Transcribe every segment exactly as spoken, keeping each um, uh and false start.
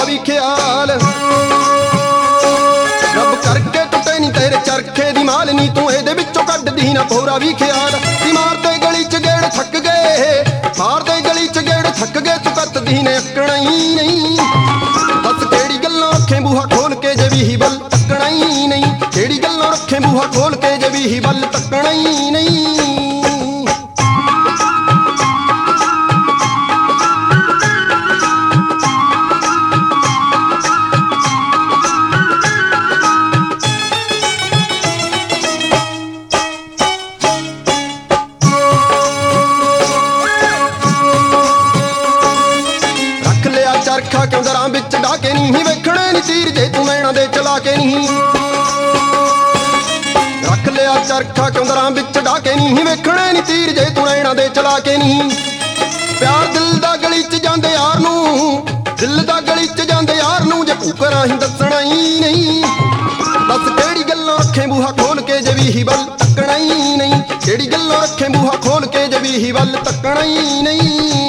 ਵੀ ਖਿਆਲ। ਰੱਬ ਕਰਕੇ ਟੁੱਟੇ ਨੀ ਤੇਰੇ ਚਰਖੇ ਦੀ ਮਾਲ ਨੀ, ਤੂੰ ਇਹਦੇ ਵਿੱਚੋਂ ਕੱਢਦੀ ਨਾ ਭੋਰਾ ਵੀ ਖਿਆਲ। ਨੀ ਮਾਰਦੇ ਗਲੀ ਚ ਗੇੜ ਥੱਕ ਗਏ, ਮਾਰਦੇ ਗਲੀ ਚ ਗੇੜ ਥੱਕ ਗਏ, ਤੂੰ ਕੱਤਦੀ ਨੇ ਅੱਕਣਾ ਹੀ ਨਹੀਂ। ਦੱਸ ਕਿਹੜੀ ਗੱਲੋਂ ਰੱਖੇ ਬੂਹਾ ਖੋਲ ਕੇ ਜੇ ਵੀ ਵੱਲ ਤੱਕਣਾ ਹੀ ਨਹੀਂ, ਕਿਹੜੀ ਗੱਲੋਂ ਰੱਖੇ ਬੂਹਾ ਖੋਲ ਕੇ ਜੇ ਵੀ ਵੱਲ ਤੱਕਣਾ ਹੀ ਨਹੀਂ। ਚਰਖਾ ਕਿਉਂ ਦਰਾਂ ਵਿੱਚ ਡਾਕੇ ਨਹੀਂ, ਵੇਖਣੇ ਨੀ ਤੀਰ ਜੇ ਤੂੰ ਨੈਣਾ ਦੇ ਚਲਾ ਕੇ ਨਹੀਂ। ਰੱਖ ਲਿਆ ਚਰਖਾ ਕਿਉਂ ਦਰਾਂ ਵਿੱਚ ਡਾਕੇ ਨਹੀਂ, ਵੇਖਣੇ ਨੀ ਤੀਰ ਜੇ ਤੂੰ ਨੈਣਾ ਦੇ ਚਲਾ ਕੇ ਨਹੀਂ। ਪਿਆਰ ਦਿਲ ਦਾ ਗਲੀ ਚ ਜਾਂਦੇ ਯਾਰ ਨੂੰ, ਦਿਲ ਦਾ ਗਲੀ ਚ ਜਾਂਦੇ ਯਾਰ ਨੂੰ, ਜੇ ਭੂਕਰਾਂ ਹੀ ਦੱਸਣਾ ਹੀ ਨਹੀਂ। ਦੱਸ ਕਿਹੜੀ ਗੱਲੋਂ ਰੱਖੇ ਬੂਹਾ ਖੋਲ ਕੇ ਜੇ ਵੀ ਵੱਲ ਤੱਕਣਾ ਹੀ ਨਹੀਂ, ਕਿਹੜੀ ਗੱਲੋਂ ਰੱਖੇ ਬੂਹਾ ਖੋਲ ਕੇ ਜੇ ਵੀ ਵੱਲ ਤੱਕਣਾ ਹੀ ਨਹੀਂ।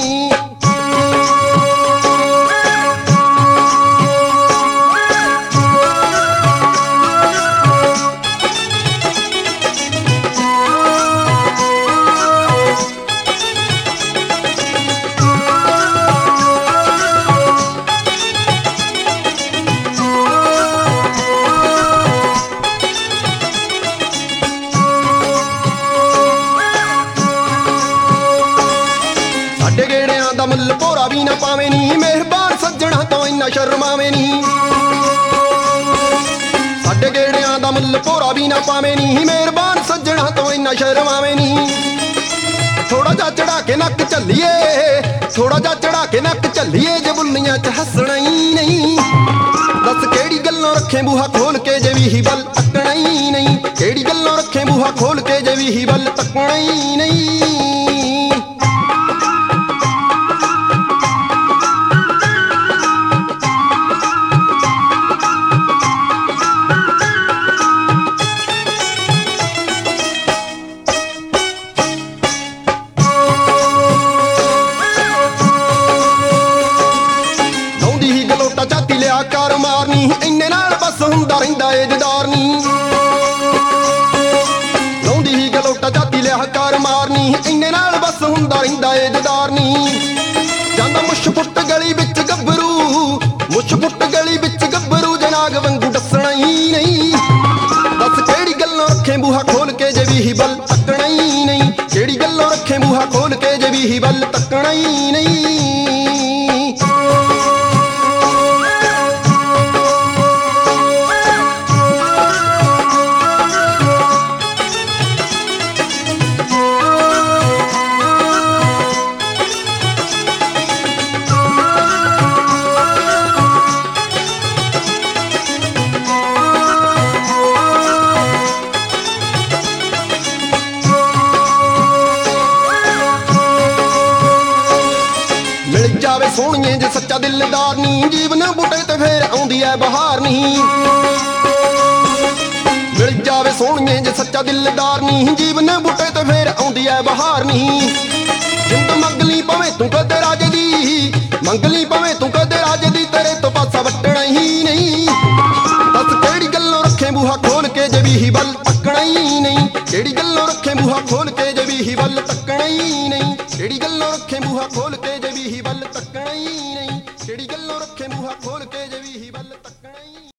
ਸਾਡੇ ਗੇੜਿਆਂ ਦਾ ਮੁੱਲ ਭੋਰਾ ਵੀ ਨਾ ਪਾਵੇਂ ਨੀ, ਮਿਹਰਬਾਨ ਸੱਜਣਾ ਤੋਂ ਇੰਨਾ ਸ਼ਰਮਾਵੇਂ ਨੀ। ਸਾਡੇ ਗੇੜਿਆਂ ਦਾ ਮੁੱਲ ਭੋਰਾ ਵੀ ਨਾ ਪਾਵੇਂ ਨੀ, ਮਿਹਰਬਾਨ ਸੱਜਣਾ ਤੋਂ ਇੰਨਾ ਸ਼ਰਮਾਵੇਂ ਨੀ। ਥੋੜਾ ਜਿਹਾ ਚੜਾ ਕੇ ਨੱਕ ਝੱਲੀਏ, ਥੋੜਾ ਜਿਹਾ ਚੜਾ ਕੇ ਨੱਕ ਝੱਲੀਏ, ਜੇ ਬੁੱਲੀਆਂ ਚ ਹੱਸਣਾ ਹੀ ਨਹੀਂ। ਦੱਸ ਕਿਹੜੀ ਗੱਲੋਂ ਰੱਖੇ ਬੂਹਾ ਖੋਲ ਕੇ ਜੇ ਵੀ ਵੱਲ ਤੱਕਣਾ ਹੀ ਨਹੀਂ, ਕਿਹੜੀ ਗੱਲੋਂ ਰੱਖੇ ਬੂਹਾ ਖੋਲ ਕੇ ਜੇ ਵੀ ਵੱਲ ਤੱਕਣਾ ਹੀ ਨਹੀਂ। ਝਾਤੀ ਲਿਆ ਕਰ ਮਾਰਨੀ, ਇੰਨੇ ਨਾਲ ਬਸ ਹੁੰਦਾ ਰਹਿੰਦਾ ਏ ਜਦਾਰ ਨੀ। ਲਾਉਂਦੀ ਹੀ ਗਲੋਟਾ ਝਾਤੀ ਲਿਆ ਕਰ ਮਾਰਨੀ, ਇੰਨੇ ਨਾਲ ਬਸ ਹੁੰਦਾ ਰਹਿੰਦਾ ਏ ਜਦਾਰ ਨੀ। ਜਾਂਦਾ ਮੁੱਛ ਫੁੱਟ ਗਲੀ ਵਿੱਚ ਗੱਭਰੂ, ਮੁੱਛ ਫੁੱਟ ਗਲੀ ਵਿੱਚ ਗੱਭਰੂ, ਜਨਾਗ ਵਾਂਗੂ ਦੱਸਣਾ ਹੀ ਨਹੀਂ। ਦੱਸ ਕਿਹੜੀ ਗੱਲੋਂ ਰੱਖੇ ਬੂਹਾ ਖੋਲ ਕੇ ਜੇ ਵੀ ਵੱਲ ਤੱਕਣਾ ਹੀ ਨਹੀਂ, ਕਿਹੜੀ ਗੱਲੋਂ ਰੱਖੇ ਬੂਹਾ ਖੋਲ ਕੇ ਜੇ ਵੀ ਵੱਲ ਤੱਕਣਾ ਹੀ ਨਹੀਂ। ਜਾਵੇ ਸੋਹਣੀਏ ਜੇ ਸੱਚਾ ਦਿਲਦਾਰ ਨੀ, ਜੀਵਨ ਬੂਟੇ ਤੇ ਫੇਰ ਆਉਂਦੀ ਐ ਬਹਾਰ ਨੀ। ਮਿਲ ਜਾਵੇ ਸੋਹਣੀਏ ਜੇ ਸੱਚਾ ਦਿਲਦਾਰ ਨੀ, ਜੀਵਨ ਬੂਟੇ ਤੇ ਫੇਰ ਆਉਂਦੀ ਐ ਬਹਾਰ ਨੀ। ਜਿੰਦ ਮੰਗ ਲਈ ਭਾਵੇਂ ਤੂੰ ਕਦੇ ਰਾਜੇ ਦੀ, ਮੰਗ ਲਈ ਭਾਵੇਂ ਤੂੰ ਕਦੇ ਰਾਜੇ ਦੀ, ਤੇਰੇ ਤੋਂ ਪਾਸਾ ਵੱਟਣਾ ਹੀ ਨਹੀਂ। ਦੱਸ ਕਿਹੜੀ ਗੱਲੋਂ ਰੱਖੇ ਬੂਹਾ ਖੋਲ ਕੇ ਜੇ ਵੀ ਵੱਲ ਤੱਕਣਾ ਹੀ ਨਹੀਂ, ਕਿਹੜੀ ਗੱਲੋਂ ਰੱਖੇ ਬੂਹਾ ਖੋਲ ਕੇ ਜੇ ਵੀ ਵੱਲ ਤੱਕਣਾ ਹੀ ਨਹੀਂ, ਕਿਹੜੀ ਗੱਲੋਂ ਰੱਖੇ ਬੂਹਾ ਖੋਲ ਕੇ